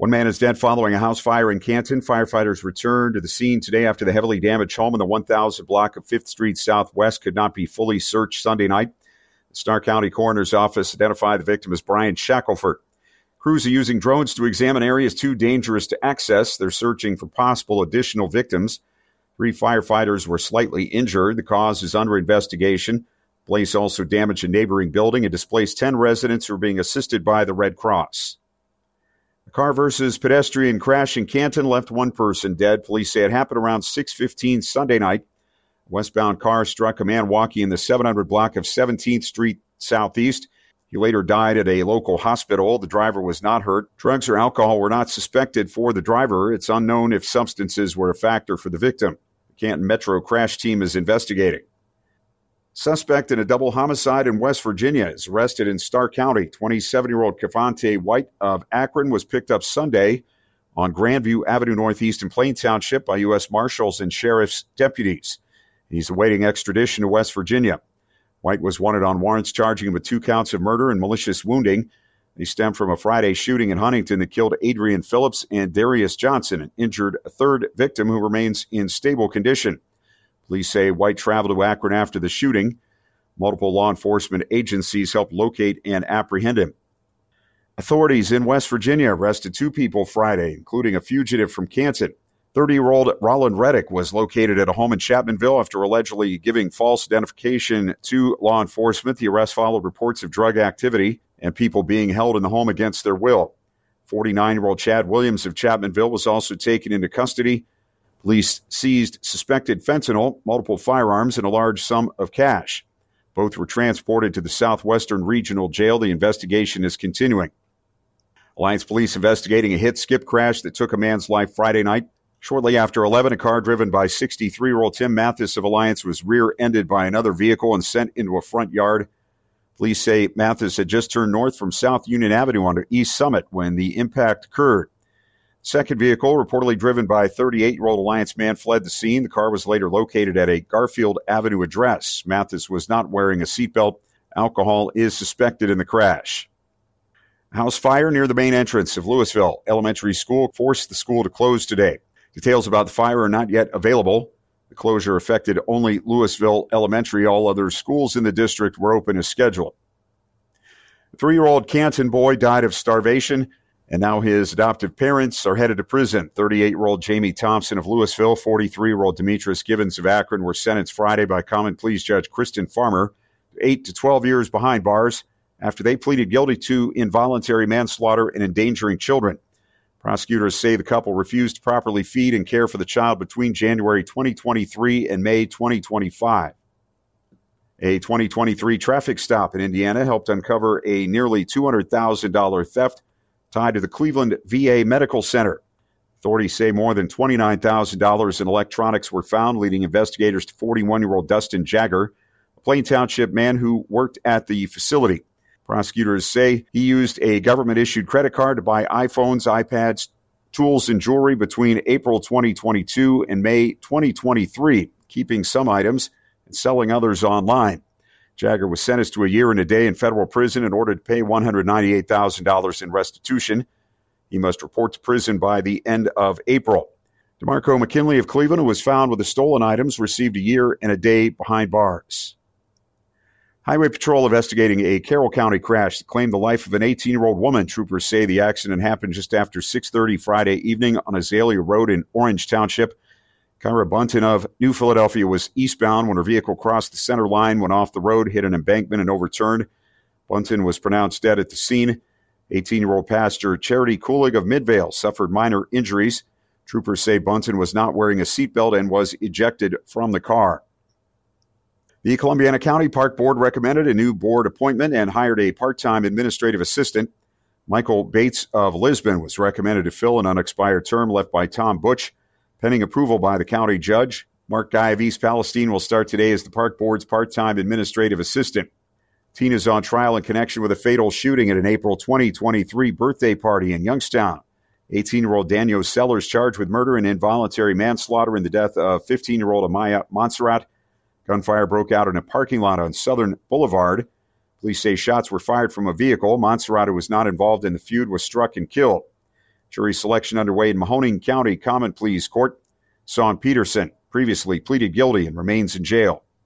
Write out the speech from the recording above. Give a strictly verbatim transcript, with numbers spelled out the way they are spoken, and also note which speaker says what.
Speaker 1: One man is dead following a house fire in Canton. Firefighters returned to the scene today after the heavily damaged home in the one thousand block of fifth Street Southwest could not be fully searched Sunday night. The Stark County Coroner's Office identified the victim as Brian Shackelford. Crews are using drones to examine areas too dangerous to access. They're searching for possible additional victims. Three firefighters were slightly injured. The cause is under investigation. Police also damaged a neighboring building and displaced ten residents who are being assisted by the Red Cross. A car versus pedestrian crash in Canton left one person dead. Police say it happened around six fifteen Sunday night. A westbound car struck a man walking in the seven hundred block of seventeenth Street Southeast. He later died at a local hospital. The driver was not hurt. Drugs or alcohol were not suspected for the driver. It's unknown if substances were a factor for the victim. The Canton Metro crash team is investigating. Suspect in a double homicide in West Virginia is arrested in Stark County. twenty-seven-year-old Cavante White of Akron was picked up Sunday on Grandview Avenue Northeast in Plain Township by U S Marshals and Sheriff's deputies. He's awaiting extradition to West Virginia. White was wanted on warrants charging him with two counts of murder and malicious wounding. They stem from a Friday shooting in Huntington that killed Adrian Phillips and Darius Johnson and injured a third victim who remains in stable condition. Police say White traveled to Akron after the shooting. Multiple law enforcement agencies helped locate and apprehend him. Authorities in West Virginia arrested two people Friday, including a fugitive from Canton. thirty-year-old Roland Reddick was located at a home in Chapmanville after allegedly giving false identification to law enforcement. The arrest followed reports of drug activity and people being held in the home against their will. forty-nine-year-old Chad Williams of Chapmanville was also taken into custody. Police seized suspected fentanyl, multiple firearms, and a large sum of cash. Both were transported to the Southwestern Regional Jail. The investigation is continuing. Alliance Police investigating a hit-skip crash that took a man's life Friday night. Shortly after eleven, a car driven by sixty-three-year-old Tim Mathis of Alliance was rear-ended by another vehicle and sent into a front yard. Police say Mathis had just turned north from South Union Avenue onto East Summit when the impact occurred. Second vehicle, reportedly driven by a thirty-eight-year-old Alliance man, fled the scene. The car was later located at a Garfield Avenue address. Mathis was not wearing a seatbelt. Alcohol is suspected in the crash. House fire near the main entrance of Louisville Elementary School forced the school to close today. Details about the fire are not yet available. The closure affected only Louisville Elementary. All other schools in the district were open as scheduled. A three-year-old Canton boy died of starvation, and now his adoptive parents are headed to prison. thirty-eight-year-old Jamie Thompson of Louisville, forty-three-year-old Demetrius Givens of Akron were sentenced Friday by Common Pleas Judge Kristen Farmer to eight to twelve years behind bars after they pleaded guilty to involuntary manslaughter and endangering children. Prosecutors say the couple refused to properly feed and care for the child between January twenty twenty-three and May twenty twenty-five. A twenty twenty-three traffic stop in Indiana helped uncover a nearly two hundred thousand dollars theft tied to the Cleveland V A Medical Center. Authorities say more than twenty-nine thousand dollars in electronics were found, leading investigators to forty-one-year-old Dustin Jagger, a Plain Township man who worked at the facility. Prosecutors say he used a government-issued credit card to buy iPhones, iPads, tools, and jewelry between April twenty twenty-two and May twenty twenty-three, keeping some items and selling others online. Jagger was sentenced to a year and a day in federal prison in order to pay one hundred ninety-eight thousand dollars in restitution. He must report to prison by the end of April. DeMarco McKinley of Cleveland, who was found with the stolen items, received a year and a day behind bars. Highway Patrol investigating a Carroll County crash that claimed the life of an eighteen-year-old woman. Troopers say the accident happened just after six thirty Friday evening on Azalea Road in Orange Township. Kyra Bunton of New Philadelphia was eastbound when her vehicle crossed the center line, went off the road, hit an embankment, and overturned. Bunton was pronounced dead at the scene. eighteen-year-old pastor Charity Coolig of Midvale suffered minor injuries. Troopers say Bunton was not wearing a seatbelt and was ejected from the car. The Columbiana County Park Board recommended a new board appointment and hired a part-time administrative assistant. Michael Bates of Lisbon was recommended to fill an unexpired term left by Tom Butch, pending approval by the county judge. Mark Guy of East Palestine will start today as the Park Board's part-time administrative assistant. Teen is on trial in connection with a fatal shooting at an April twenty twenty-three birthday party in Youngstown. eighteen-year-old Daniel Sellers charged with murder and involuntary manslaughter in the death of fifteen-year-old Amaya Montserrat. Gunfire broke out in a parking lot on Southern Boulevard. Police say shots were fired from a vehicle. Montserrat, who was not involved in the feud, was struck and killed. Jury selection underway in Mahoning County Common Pleas Court. Son Peterson previously pleaded guilty and remains in jail.